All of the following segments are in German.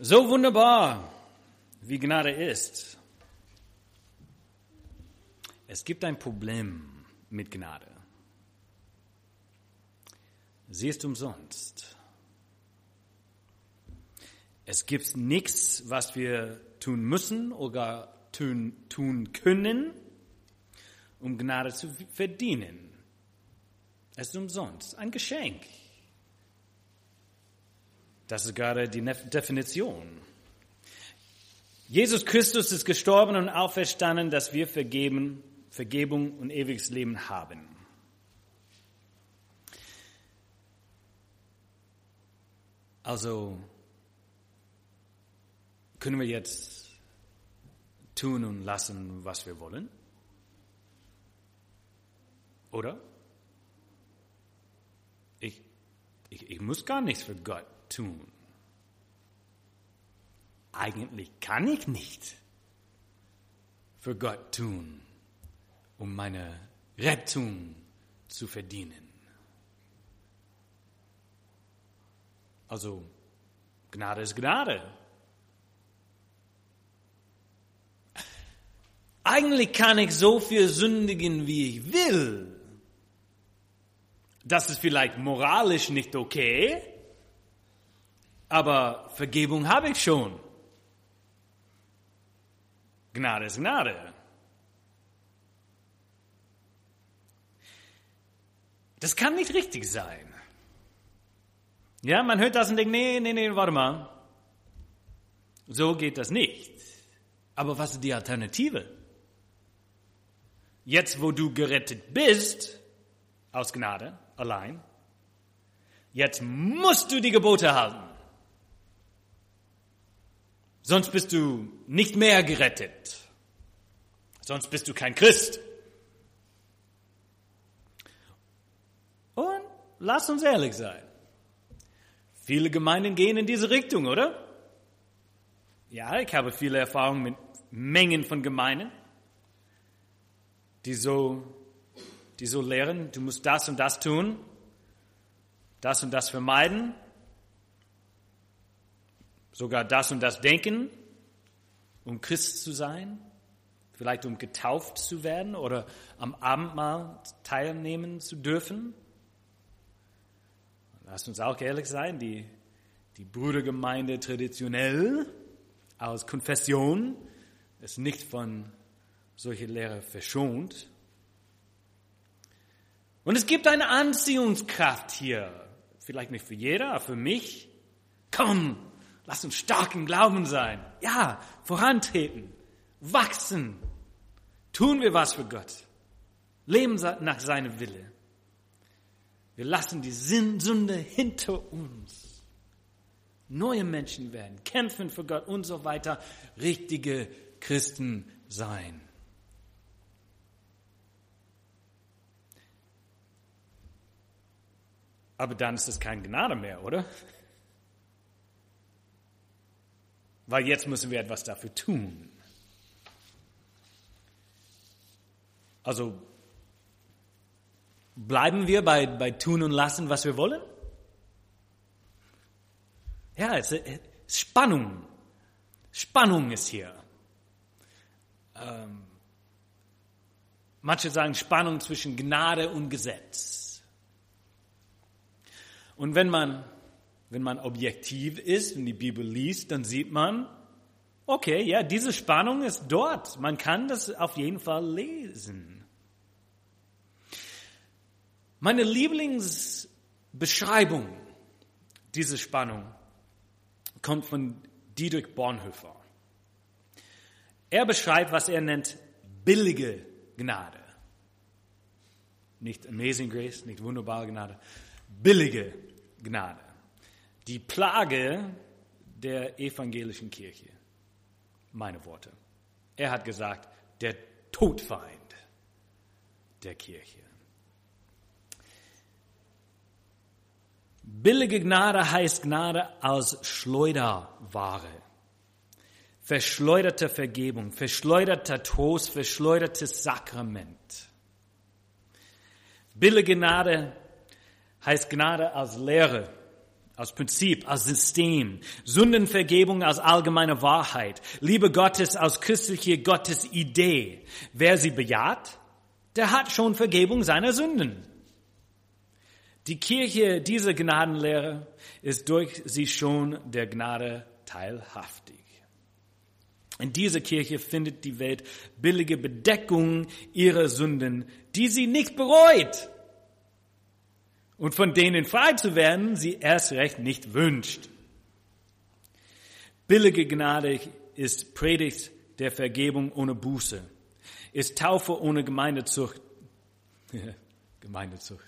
So wunderbar, wie Gnade ist. Es gibt ein Problem mit Gnade. Sie ist umsonst. Es gibt nichts, was wir tun müssen oder tun können, um Gnade zu verdienen. Es ist umsonst, ein Geschenk. Das ist gerade die Definition. Jesus Christus ist gestorben und auferstanden, dass wir Vergebung und ewiges Leben haben. Also können wir jetzt tun und lassen, was wir wollen? Oder? Ich muss gar nichts für Gott tun. Eigentlich kann ich nicht für Gott tun, um meine Rettung zu verdienen. Also, Gnade ist Gnade. Eigentlich kann ich so viel sündigen, wie ich will. Das ist vielleicht moralisch nicht okay, aber Vergebung habe ich schon. Gnade ist Gnade. Das kann nicht richtig sein. Ja, man hört das und denkt, nee, warte mal. So geht das nicht. Aber was ist die Alternative? Jetzt, wo du gerettet bist, aus Gnade, allein, jetzt musst du die Gebote halten. Sonst bist du nicht mehr gerettet. Sonst bist du kein Christ. Und lass uns ehrlich sein. Viele Gemeinden gehen in diese Richtung, oder? Ja, ich habe viele Erfahrungen mit Mengen von Gemeinden, die so lehren, du musst das und das tun, das und das vermeiden, sogar das und das denken, um Christ zu sein, vielleicht um getauft zu werden oder am Abendmahl teilnehmen zu dürfen. Lasst uns auch ehrlich sein, die Brudergemeinde traditionell aus Konfession ist nicht von solcher Lehre verschont. Und es gibt eine Anziehungskraft hier, vielleicht nicht für jeder, aber für mich. Komm, lass uns stark im Glauben sein. Ja, vorantreten, wachsen. Tun wir was für Gott. Leben nach seinem Wille. Wir lassen die Sünde hinter uns. Neue Menschen werden, kämpfen für Gott und so weiter. Richtige Christen sein. Aber dann ist es keine Gnade mehr, oder? Weil jetzt müssen wir etwas dafür tun. Also bleiben wir bei tun und lassen, was wir wollen? Ja, es ist Spannung. Spannung ist hier. Manche sagen Spannung zwischen Gnade und Gesetz. Und wenn man objektiv ist und die Bibel liest, dann sieht man, okay, ja, diese Spannung ist dort. Man kann das auf jeden Fall lesen. Meine Lieblingsbeschreibung dieser Spannung kommt von Dietrich Bonhoeffer. Er beschreibt, was er nennt, billige Gnade. Nicht Amazing Grace, nicht wunderbare Gnade. Billige Gnade. Die Plage der evangelischen Kirche. Meine Worte. Er hat gesagt, der Todfeind der Kirche. Billige Gnade heißt Gnade als Schleuderware. Verschleuderte Vergebung, verschleuderter Trost, verschleudertes Sakrament. Billige Gnade heißt Gnade als Lehre als Prinzip, als System, Sündenvergebung als allgemeine Wahrheit, Liebe Gottes als christliche Gottesidee. Wer sie bejaht, der hat schon Vergebung seiner Sünden. Die Kirche dieser Gnadenlehre ist durch sie schon der Gnade teilhaftig. In dieser Kirche findet die Welt billige Bedeckung ihrer Sünden, die sie nicht bereut und von denen frei zu werden sie erst recht nicht wünscht. Billige Gnade ist Predigt der Vergebung ohne Buße, ist Taufe ohne Gemeindezucht. Gemeindezucht.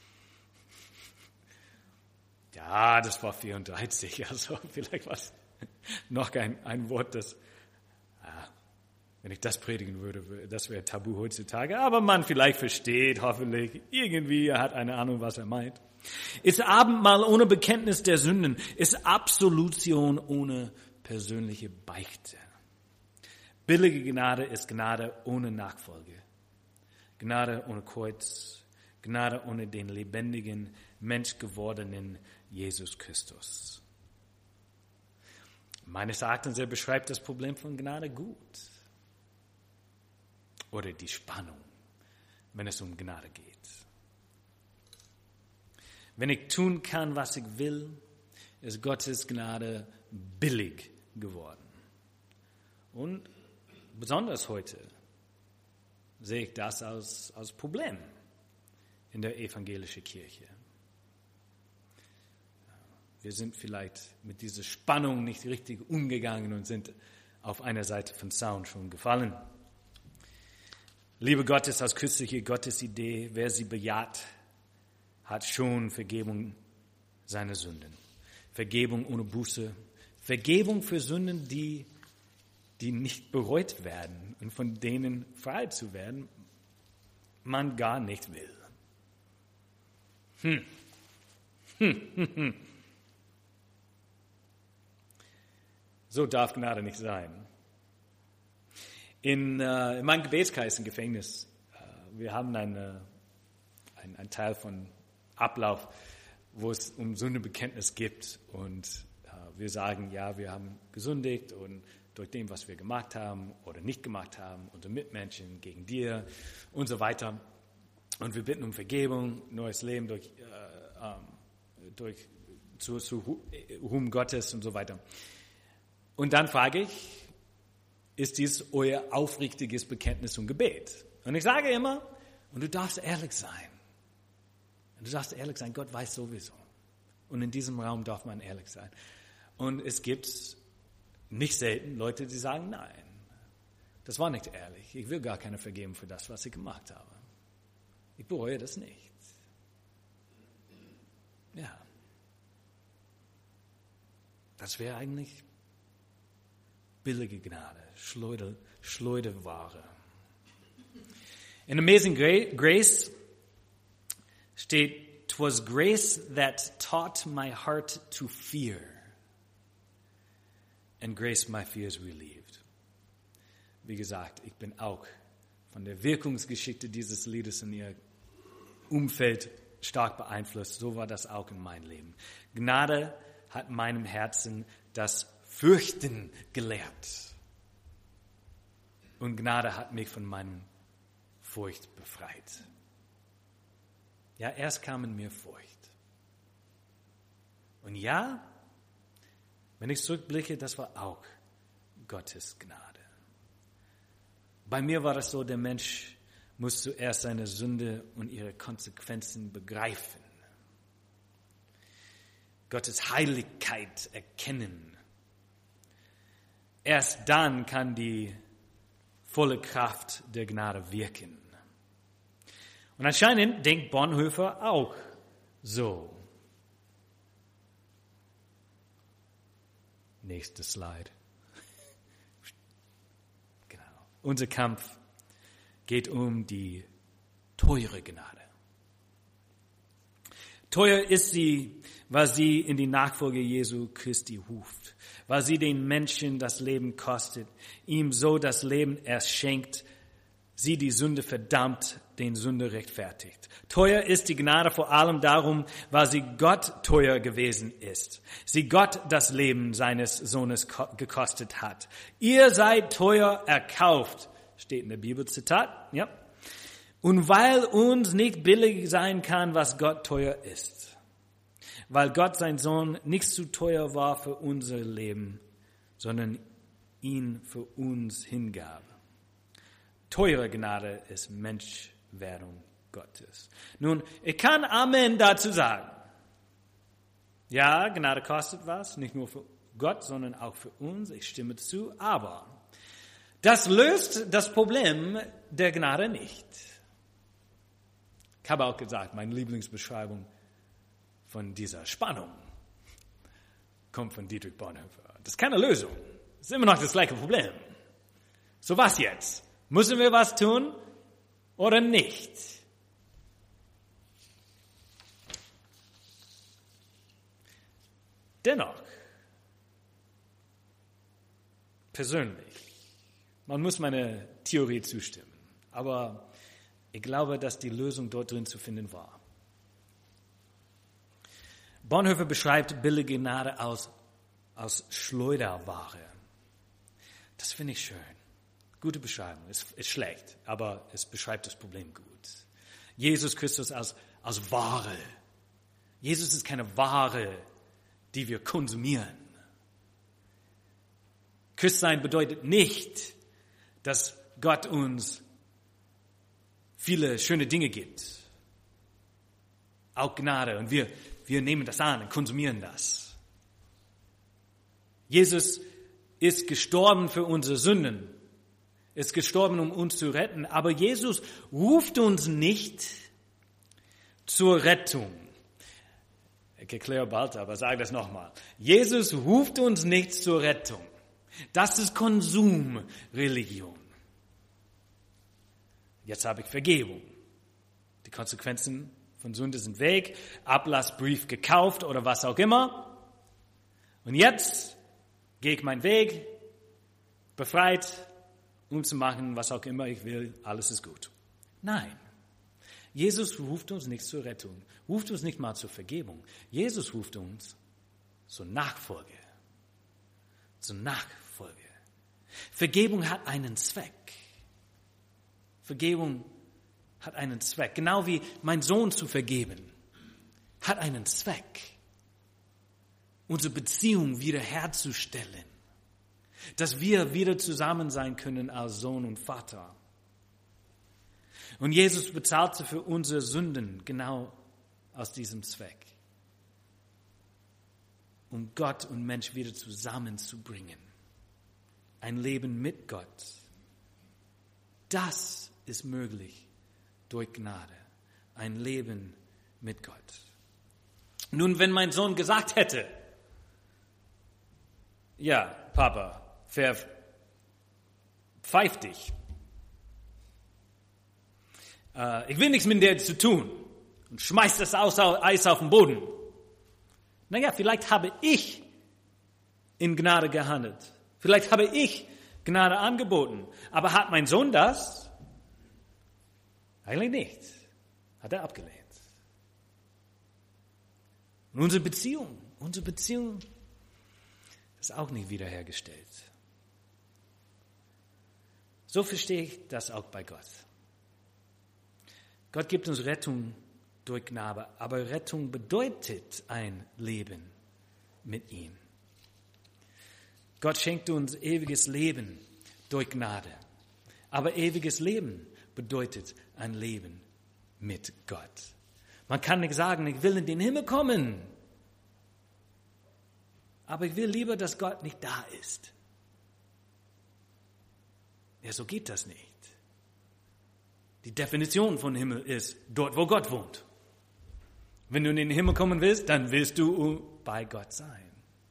Ja, das war 34, also vielleicht war es noch ein Wort, das, wenn ich das predigen würde, das wäre tabu heutzutage, aber man vielleicht versteht, hoffentlich, irgendwie, er hat eine Ahnung, was er meint. Ist Abendmahl ohne Bekenntnis der Sünden, ist Absolution ohne persönliche Beichte. Billige Gnade ist Gnade ohne Nachfolge, Gnade ohne Kreuz, Gnade ohne den lebendigen, menschgewordenen Jesus Christus. Meines Erachtens, er beschreibt das Problem von Gnade gut. Oder die Spannung, wenn es um Gnade geht. Wenn ich tun kann, was ich will, ist Gottes Gnade billig geworden. Und besonders heute sehe ich das als Problem in der evangelischen Kirche. Wir sind vielleicht mit dieser Spannung nicht richtig umgegangen und sind auf einer Seite vom Zaun schon gefallen. Liebe Gottes als christliche Gottesidee, wer sie bejaht, hat schon Vergebung seiner Sünden. Vergebung ohne Buße. Vergebung für Sünden, die nicht bereut werden und von denen frei zu werden, man gar nicht will. So darf Gnade nicht sein. In meinem Gebetskreis im Gefängnis, wir haben einen Teil von Ablauf, wo es um Sündenbekenntnis geht und wir sagen, ja, wir haben gesündigt und durch dem, was wir gemacht haben oder nicht gemacht haben, unsere Mitmenschen gegen dir und so weiter. Und wir bitten um Vergebung, neues Leben zu Ruhm Gottes und so weiter. Und dann frage ich, ist dies euer aufrichtiges Bekenntnis und Gebet? Und ich sage immer, und du darfst ehrlich sein. Und du darfst ehrlich sein, Gott weiß sowieso. Und in diesem Raum darf man ehrlich sein. Und es gibt nicht selten Leute, die sagen, nein, das war nicht ehrlich. Ich will gar keine Vergebung für das, was ich gemacht habe. Ich bereue das nicht. Ja. Das wäre eigentlich billige Gnade, Schleuderware. In Amazing Grace steht, "'Twas grace that taught my heart to fear, and grace my fears relieved." Wie gesagt, ich bin auch von der Wirkungsgeschichte dieses Liedes in ihr Umfeld stark beeinflusst. So war das auch in meinem Leben. Gnade hat meinem Herzen das Fürchten gelehrt. Und Gnade hat mich von meinem Furcht befreit. Ja, erst kam in mir Furcht. Und ja, wenn ich zurückblicke, das war auch Gottes Gnade. Bei mir war das so, der Mensch muss zuerst seine Sünde und ihre Konsequenzen begreifen. Gottes Heiligkeit erkennen. Erst dann kann die volle Kraft der Gnade wirken. Und anscheinend denkt Bonhoeffer auch so. Nächste Slide. Genau. Unser Kampf geht um die teure Gnade. Teuer ist sie, weil sie in die Nachfolge Jesu Christi ruft, weil sie den Menschen das Leben kostet, ihm so das Leben erst schenkt, sie die Sünde verdammt, den Sünder rechtfertigt. Teuer ist die Gnade vor allem darum, weil sie Gott teuer gewesen ist. Sie Gott das Leben seines Sohnes gekostet hat. Ihr seid teuer erkauft, steht in der Bibelzitat, ja. Und weil uns nicht billig sein kann, was Gott teuer ist. Weil Gott sein Sohn nicht zu teuer war für unser Leben, sondern ihn für uns hingab. Teure Gnade ist Menschwerdung Gottes. Nun, ich kann Amen dazu sagen. Ja, Gnade kostet was, nicht nur für Gott, sondern auch für uns. Ich stimme zu, aber das löst das Problem der Gnade nicht. Ich habe auch gesagt, meine Lieblingsbeschreibung von dieser Spannung kommt von Dietrich Bonhoeffer. Das ist keine Lösung. Das ist immer noch das gleiche Problem. So, was jetzt? Müssen wir was tun oder nicht? Dennoch, persönlich, man muss meiner Theorie zustimmen, aber ich glaube, dass die Lösung dort drin zu finden war. Bonhoeffer beschreibt billige Gnade als Schleuderware. Das finde ich schön. Gute Beschreibung. Es ist schlecht, aber es beschreibt das Problem gut. Jesus Christus als Ware. Jesus ist keine Ware, die wir konsumieren. Christsein bedeutet nicht, dass Gott uns viele schöne Dinge gibt. Auch Gnade. Und wir nehmen das an und konsumieren das. Jesus ist gestorben für unsere Sünden. Ist gestorben, um uns zu retten. Aber Jesus ruft uns nicht zur Rettung. Ich erkläre bald, aber sage das nochmal. Jesus ruft uns nicht zur Rettung. Das ist Konsumreligion. Jetzt habe ich Vergebung. Die Konsequenzen von Sünde sind weg. Ablassbrief gekauft oder was auch immer. Und jetzt gehe ich meinen Weg, befreit, um zu machen, was auch immer ich will, alles ist gut. Nein, Jesus ruft uns nicht zur Rettung, ruft uns nicht mal zur Vergebung. Jesus ruft uns zur Nachfolge. Zur Nachfolge. Vergebung hat einen Zweck. Vergebung hat einen Zweck. Genau wie mein Sohn zu vergeben, hat einen Zweck. Unsere Beziehung wiederherzustellen. Dass wir wieder zusammen sein können als Sohn und Vater. Und Jesus bezahlte für unsere Sünden genau aus diesem Zweck. Um Gott und Mensch wieder zusammenzubringen. Ein Leben mit Gott. Das ist möglich durch Gnade. Ein Leben mit Gott. Nun, wenn mein Sohn gesagt hätte, ja, Papa, pfeif dich. Ich will nichts mit dir zu tun. Und schmeißt das Eis auf den Boden. Naja, vielleicht habe ich in Gnade gehandelt. Vielleicht habe ich Gnade angeboten. Aber hat mein Sohn das? Eigentlich nicht. Hat er abgelehnt. Und unsere Beziehung ist auch nicht wiederhergestellt. So verstehe ich das auch bei Gott. Gott gibt uns Rettung durch Gnade, aber Rettung bedeutet ein Leben mit ihm. Gott schenkt uns ewiges Leben durch Gnade, aber ewiges Leben bedeutet ein Leben mit Gott. Man kann nicht sagen, ich will in den Himmel kommen, aber ich will lieber, dass Gott nicht da ist. Ja, so geht das nicht. Die Definition von Himmel ist dort, wo Gott wohnt. Wenn du in den Himmel kommen willst, dann willst du bei Gott sein.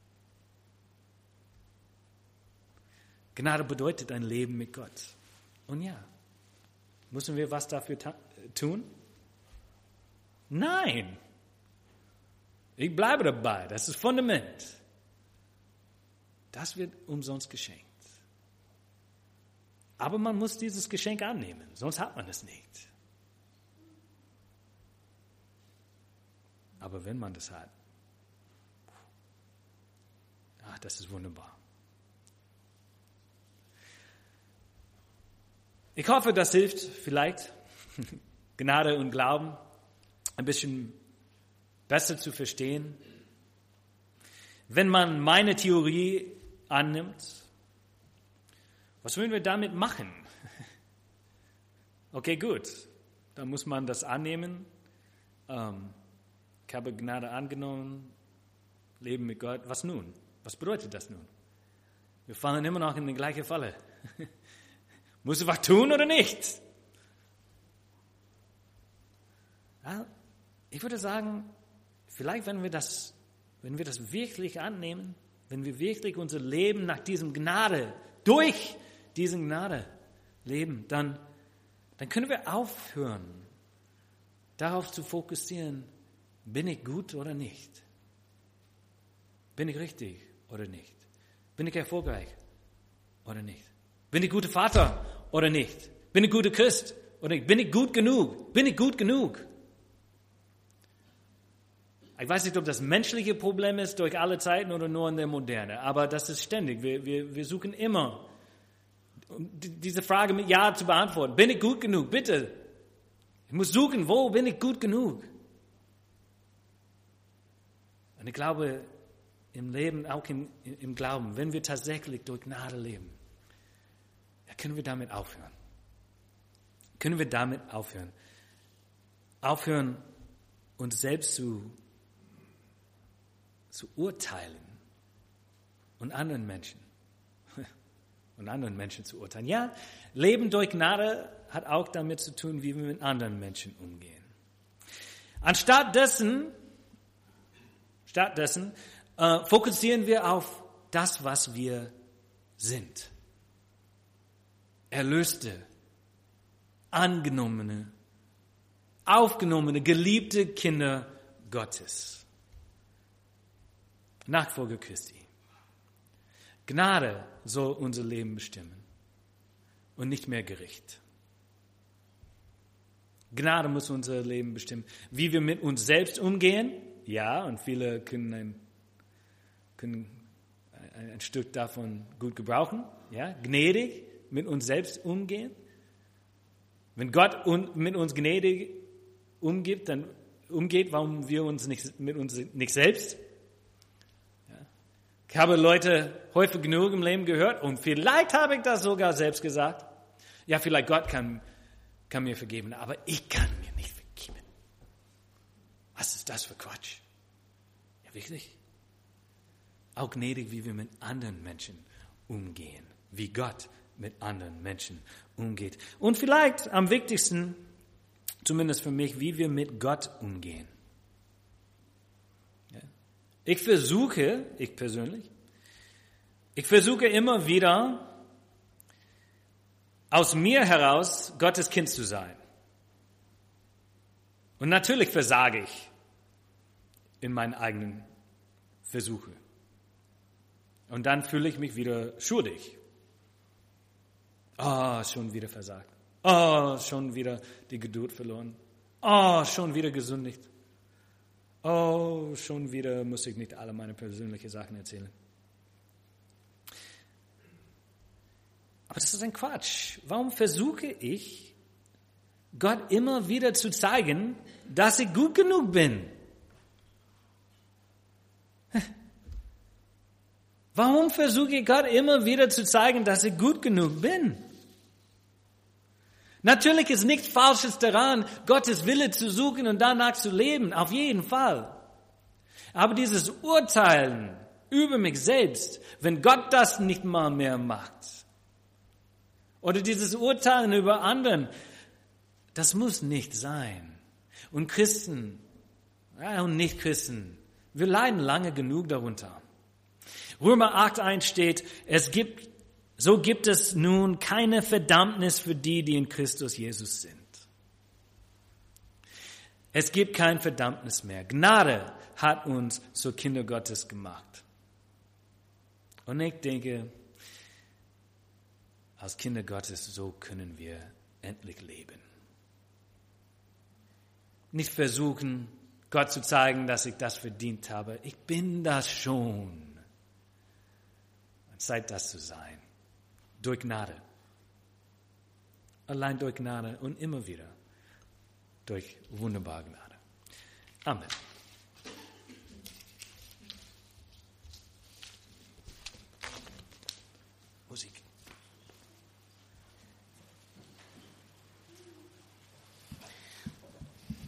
Gnade bedeutet ein Leben mit Gott. Und ja, müssen wir was dafür tun? Nein. Ich bleibe dabei. Das ist Fundament. Das wird umsonst geschenkt. Aber man muss dieses Geschenk annehmen, sonst hat man es nicht. Aber wenn man das hat, das ist wunderbar. Ich hoffe, das hilft vielleicht, Gnade und Glauben ein bisschen besser zu verstehen. Wenn man meine Theorie annimmt, was wollen wir damit machen? Okay, gut, dann muss man das annehmen. Ich habe Gnade angenommen, Leben mit Gott. Was nun? Was bedeutet das nun? Wir fallen immer noch in die gleiche Falle. Muss ich was tun oder nicht? Ja, ich würde sagen, vielleicht wenn wir das wirklich annehmen, wenn wir wirklich unser Leben nach diesem Gnade, durch diesen Gnade leben, dann können wir aufhören, darauf zu fokussieren, bin ich gut oder nicht? Bin ich richtig oder nicht? Bin ich erfolgreich oder nicht? Bin ich guter Vater oder nicht? Bin ich guter Christ oder nicht? Bin ich gut genug? Bin ich gut genug? Ich weiß nicht, ob das menschliche Problem ist durch alle Zeiten oder nur in der Moderne, aber das ist ständig. Wir suchen immer, um diese Frage mit Ja zu beantworten. Bin ich gut genug? Bitte. Ich muss suchen, wo bin ich gut genug? Und ich glaube, im Leben, auch im Glauben, wenn wir tatsächlich durch Gnade leben, dann können wir damit aufhören. Können wir damit aufhören? Aufhören, uns selbst zu urteilen und anderen Menschen zu urteilen. Ja, Leben durch Gnade hat auch damit zu tun, wie wir mit anderen Menschen umgehen. Anstatt dessen fokussieren wir auf das, was wir sind. Erlöste, angenommene, aufgenommene, geliebte Kinder Gottes. Nachfolger Christi. Gnade soll unser Leben bestimmen und nicht mehr Gericht. Gnade muss unser Leben bestimmen. Wie wir mit uns selbst umgehen, ja, und viele können ein Stück davon gut gebrauchen, ja, gnädig mit uns selbst umgehen. Wenn Gott mit uns gnädig umgeht, warum wir uns nicht mit uns nicht selbst? Ja. Ich habe Leute häufig genug im Leben gehört und vielleicht habe ich das sogar selbst gesagt. Ja, vielleicht Gott kann mir vergeben, aber ich kann mir nicht vergeben. Was ist das für Quatsch? Ja, wirklich? Auch gnädig, wie wir mit anderen Menschen umgehen, wie Gott mit anderen Menschen umgeht. Und vielleicht am wichtigsten, zumindest für mich, wie wir mit Gott umgehen. Ja. Ich persönlich versuche immer wieder, aus mir heraus Gottes Kind zu sein. Und natürlich versage ich in meinen eigenen Versuchen. Und dann fühle ich mich wieder schuldig. Schon wieder versagt. Schon wieder die Geduld verloren. Schon wieder gesündigt. Schon wieder muss ich nicht alle meine persönlichen Sachen erzählen. Aber das ist ein Quatsch. Warum versuche ich, Gott immer wieder zu zeigen, dass ich gut genug bin? Warum versuche ich Gott immer wieder zu zeigen, dass ich gut genug bin? Natürlich ist nichts Falsches daran, Gottes Wille zu suchen und danach zu leben, auf jeden Fall. Aber dieses Urteilen über mich selbst, wenn Gott das nicht mal mehr macht, oder dieses Urteilen über anderen, das muss nicht sein. Und Christen und Nicht-Christen, wir leiden lange genug darunter. Römer 8,1 steht, so gibt es nun keine Verdammnis für die in Christus Jesus sind. Es gibt kein Verdammnis mehr. Gnade hat uns zu Kinder Gottes gemacht. Und ich denke, als Kinder Gottes, so können wir endlich leben. Nicht versuchen, Gott zu zeigen, dass ich das verdient habe. Ich bin das schon. Zeit, das zu sein. Durch Gnade. Allein durch Gnade und immer wieder durch wunderbare Gnade. Amen. Musik.